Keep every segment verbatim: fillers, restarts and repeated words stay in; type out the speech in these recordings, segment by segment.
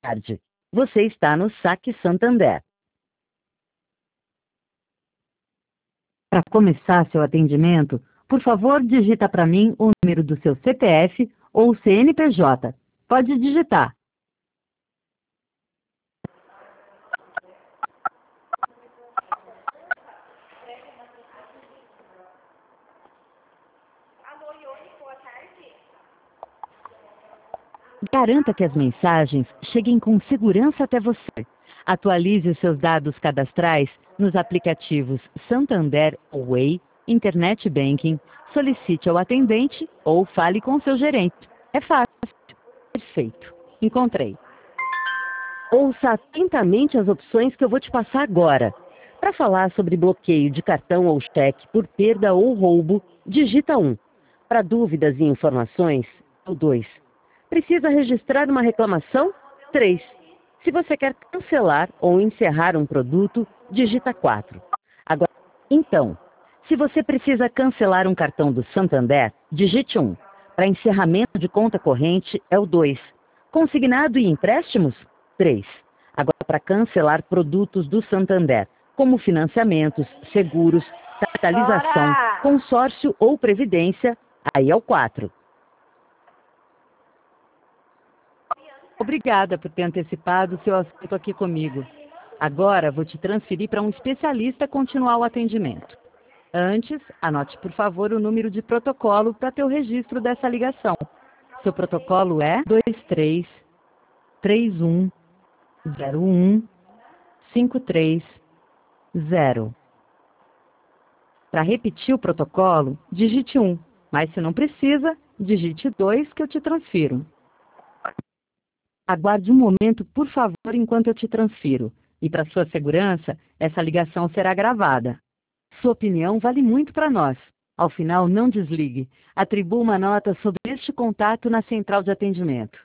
tarde. Você está no Saque Santander. Para começar seu atendimento, por favor, digita para mim o número do seu C P F ou C N P J. Pode digitar. Garanta que as mensagens cheguem com segurança até você. Atualize os seus dados cadastrais nos aplicativos Santander Way, Internet Banking, solicite ao atendente ou fale com seu gerente. É fácil. Perfeito. Encontrei. Ouça atentamente as opções que eu vou te passar agora. Para falar sobre bloqueio de cartão ou cheque por perda ou roubo, digita um. Para dúvidas e informações, o dois. Precisa registrar uma reclamação? três. Se você quer cancelar ou encerrar um produto, digita quatro. Agora, então, se você precisa cancelar um cartão do Santander, digite um. Para encerramento de conta corrente, é o dois. Consignado e empréstimos? três. Agora, para cancelar produtos do Santander, como financiamentos, seguros, capitalização, Bora! consórcio ou previdência, aí é o quatro. Obrigada por ter antecipado seu assunto aqui comigo. Agora vou te transferir para um especialista continuar o atendimento. Antes, anote por favor o número de protocolo para ter o registro dessa ligação. Seu protocolo é dois três três um zero um cinco três zero. Para repetir o protocolo, digite um, mas se não precisa, digite dois que eu te transfiro. Aguarde um momento, por favor, enquanto eu te transfiro. E para sua segurança, essa ligação será gravada. Sua opinião vale muito para nós. Ao final, não desligue. Atribua uma nota sobre este contato na central de atendimento.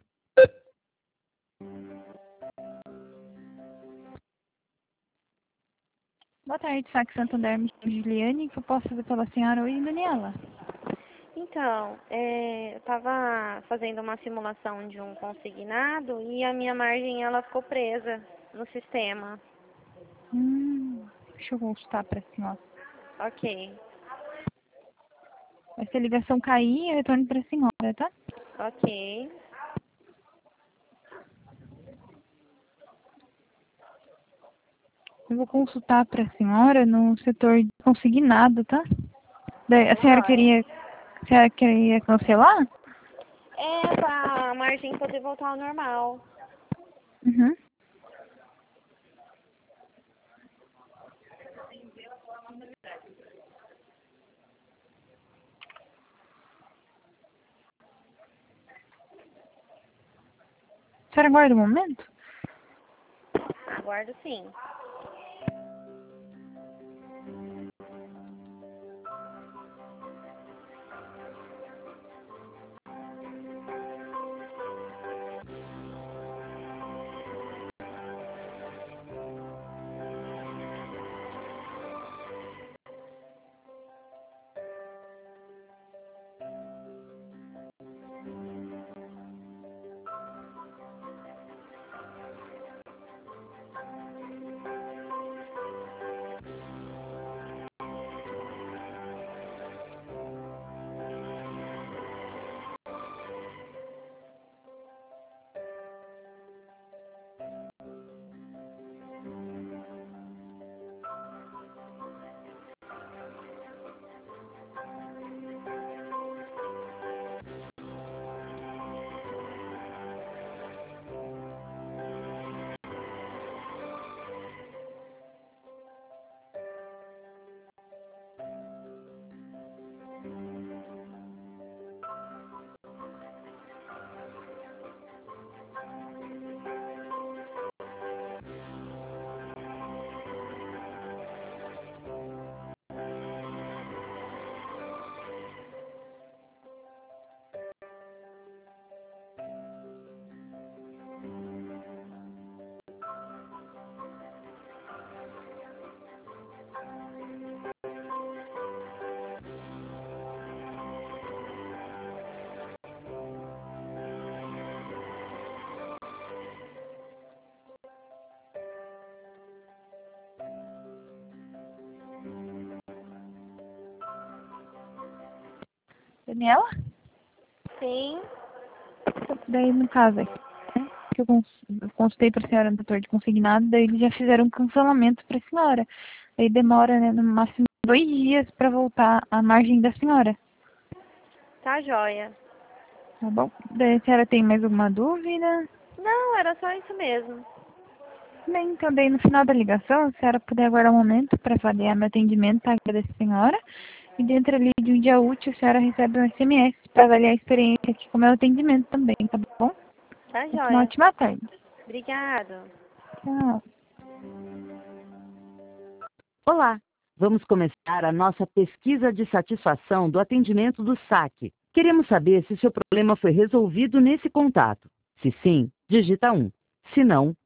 Boa tarde, Saque Santander, me chamo Juliane, que eu posso fazer pela senhora? Oi, Daniela. Então, é, eu estava fazendo uma simulação de um consignado e a minha margem ela ficou presa no sistema. Hum, deixa eu consultar para a senhora. Ok, Vai ser ligação cair, eu retorno para a senhora, tá? ok. Eu vou consultar para a senhora no setor de consignado, tá? Daí, a senhora queria, a senhora queria cancelar? É para a margem poder voltar ao normal. Uhum. A senhora aguarda um momento? Aguardo sim. Daniela? Sim. Daí, no caso, aqui, né, que eu cons- eu consultei para a senhora no setor de consignado, daí eles já fizeram um cancelamento para a senhora. Daí demora, né, no máximo dois dias para voltar a margem da senhora. Tá joia. Tá bom? Daí a senhora tem mais alguma dúvida? Não, era só isso mesmo. Bem, então daí no final da ligação, a senhora puder aguardar um momento para avaliar meu atendimento, tá? Agradeço a senhora. E dentro ali de um dia útil, a senhora recebe um S M S para avaliar a experiência aqui com o meu atendimento também, tá bom? Tá Uma joia. ótima tarde. Obrigado. Tchau. Olá! Vamos começar a nossa pesquisa de satisfação do atendimento do saque. Queremos saber se seu problema foi resolvido nesse contato. Se sim, digita um. Se não,